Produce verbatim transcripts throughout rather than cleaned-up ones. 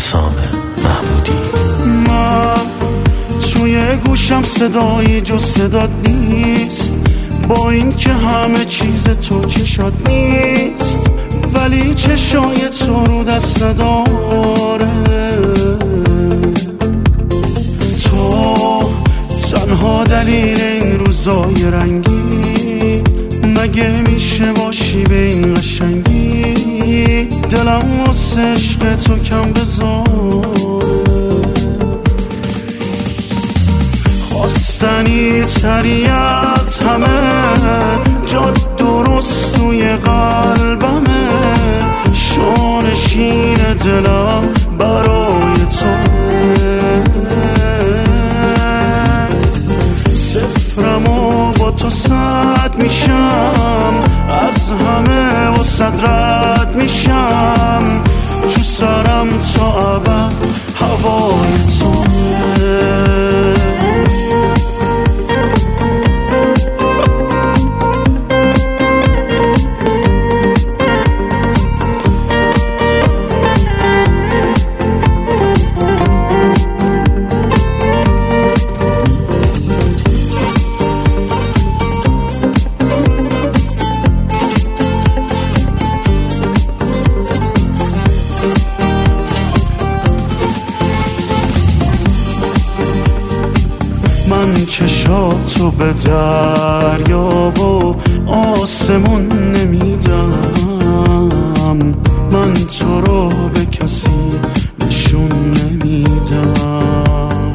حسام محمودی. من توی گوشم صدایی جز صدات نیست، با این که همه چیز تو چشات نیست، ولی چشای تو رو دست نداره. تو تنها دلیل این روزای رنگی، مگه میشه باشی به این قشنگی؟ دلم واسه عشق تو کم بذاره. خواستنی تری از همه، جا درست توی قلبمه، شانشین دلم برای توه. صفرم و با تو صد میشم، از همه و صد رد میشم، تو سرم تا ابد هوای توه. من چشاتو به دریا و آسمون نمیدم، من تو رو به کسی نشون نمیدم.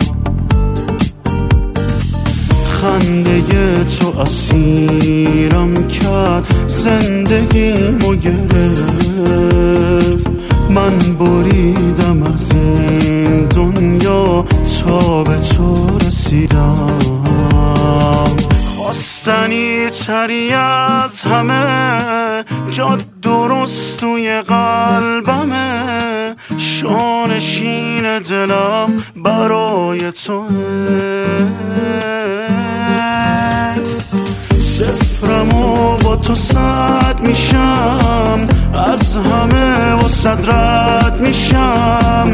خنده تو اسیرم کرد، زندگیمو گرفت، من بریدم از این دنیا تا به تو رسیدم. خواستنی تری از همه، جا درست توی قلبمه، شانشین دلم برای توه. صفرم و با تو صد میشم، از همه و صد رد میشم،